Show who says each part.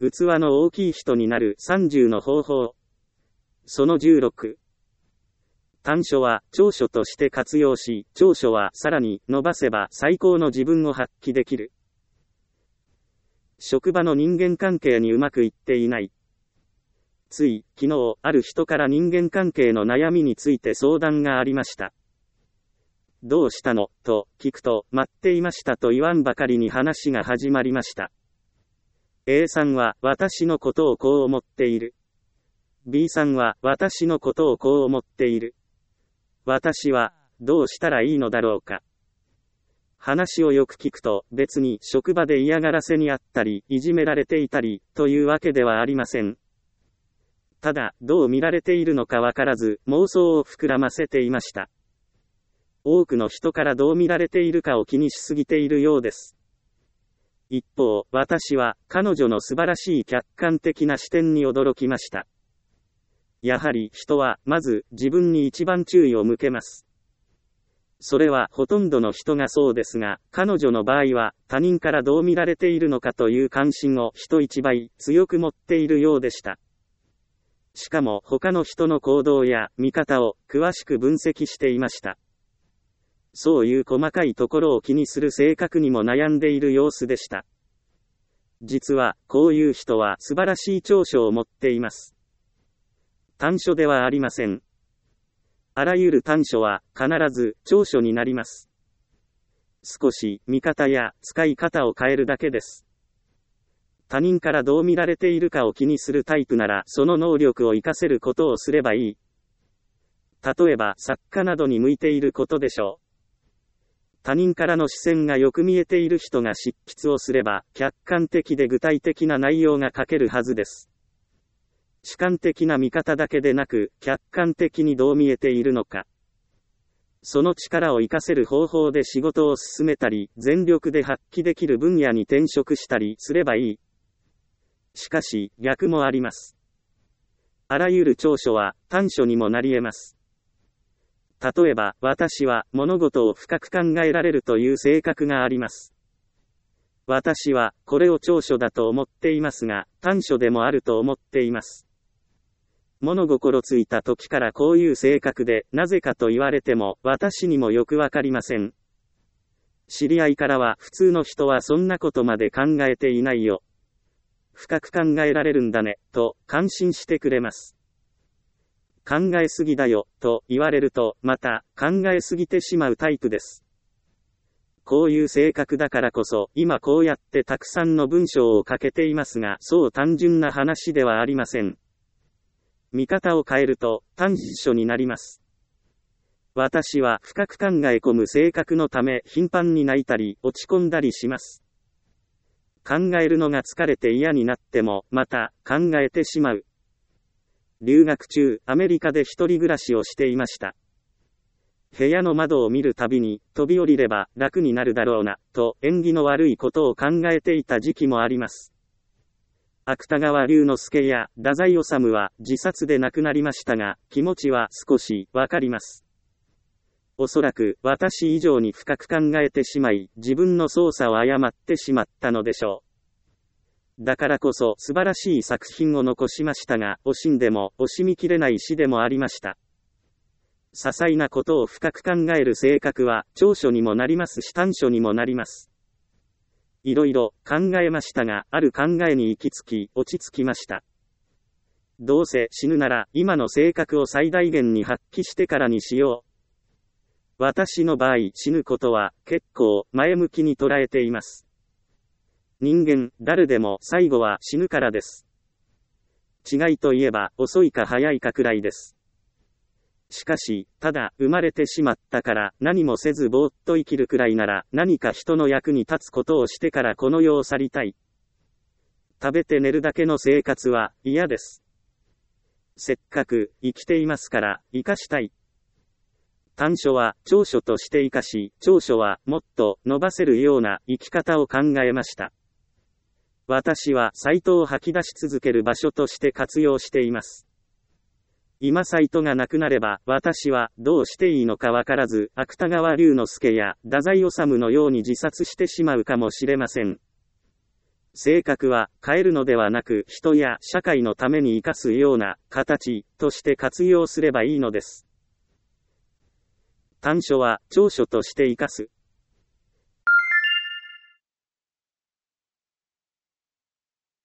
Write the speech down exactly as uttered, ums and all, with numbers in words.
Speaker 1: 器の大きい人になるさんじゅうの方法。そのじゅうろく。短所は長所として活用し、長所はさらに伸ばせば最高の自分を発揮できる。職場の人間関係にうまくいっていない。つい、昨日、ある人から人間関係の悩みについて相談がありました。どうしたのと聞くと、待っていましたと言わんばかりに話が始まりました。A さんは私のことをこう思っている。B さんは私のことをこう思っている。私はどうしたらいいのだろうか。話をよく聞くと、別に職場で嫌がらせにあったり、いじめられていたり、というわけではありません。ただ、どう見られているのかわからず、妄想を膨らませていました。多くの人からどう見られているかを気にしすぎているようです。一方、私は、彼女の素晴らしい客観的な視点に驚きました。やはり人は、まず、自分に一番注意を向けます。それはほとんどの人がそうですが、彼女の場合は、他人からどう見られているのかという関心を人一倍強く持っているようでした。しかも他の人の行動や見方を詳しく分析していました。そういう細かいところを気にする性格にも悩んでいる様子でした。実は、こういう人は素晴らしい長所を持っています。短所ではありません。あらゆる短所は必ず長所になります。少し見方や使い方を変えるだけです。他人からどう見られているかを気にするタイプならその能力を活かせることをすればいい。例えば作家などに向いていることでしょう。他人からの視線がよく見えている人が執筆をすれば客観的で具体的な内容が書けるはずです。主観的な見方だけでなく、客観的にどう見えているのか。その力を活かせる方法で仕事を進めたり、全力で発揮できる分野に転職したりすればいい。しかし、逆もあります。あらゆる長所は短所にもなり得ます。例えば、私は物事を深く考えられるという性格があります。私はこれを長所だと思っていますが、短所でもあると思っています。物心ついた時からこういう性格で、なぜかと言われても、私にもよくわかりません。知り合いからは、普通の人はそんなことまで考えていないよ。深く考えられるんだね、と、感心してくれます。考えすぎだよ、と言われると、また、考えすぎてしまうタイプです。こういう性格だからこそ、今こうやってたくさんの文章を書けていますが、そう単純な話ではありません。見方を変えると、短所になります。私は深く考え込む性格のため、頻繁に泣いたり、落ち込んだりします。考えるのが疲れて嫌になっても、また、考えてしまう。留学中、アメリカで一人暮らしをしていました。部屋の窓を見るたびに、飛び降りれば楽になるだろうな、と縁起の悪いことを考えていた時期もあります。芥川龍之介や太宰治は自殺で亡くなりましたが、気持ちは少しわかります。おそらく私以上に深く考えてしまい、自分の操作を誤ってしまったのでしょう。だからこそ素晴らしい作品を残しましたが、惜しんでも惜しみきれない詩でもありました。些細なことを深く考える性格は長所にもなりますし短所にもなります。いろいろ考えましたが、ある考えに行き着き、落ち着きました。どうせ死ぬなら、今の性格を最大限に発揮してからにしよう。私の場合、死ぬことは結構前向きに捉えています。人間、誰でも最後は死ぬからです。違いといえば、遅いか早いかくらいです。しかし、ただ、生まれてしまったから、何もせずぼーっと生きるくらいなら、何か人の役に立つことをしてからこの世を去りたい。食べて寝るだけの生活は、嫌です。せっかく、生きていますから、生かしたい。短所は、長所として生かし、長所は、もっと、伸ばせるような、生き方を考えました。私は、サイトを吐き出し続ける場所として活用しています。今サイトがなくなれば、私はどうしていいのかわからず、芥川龍之介や太宰治のように自殺してしまうかもしれません。 性格は変えるのではなく人や社会のために生かすような形として活用すればいいのです。短所は長所として生かす。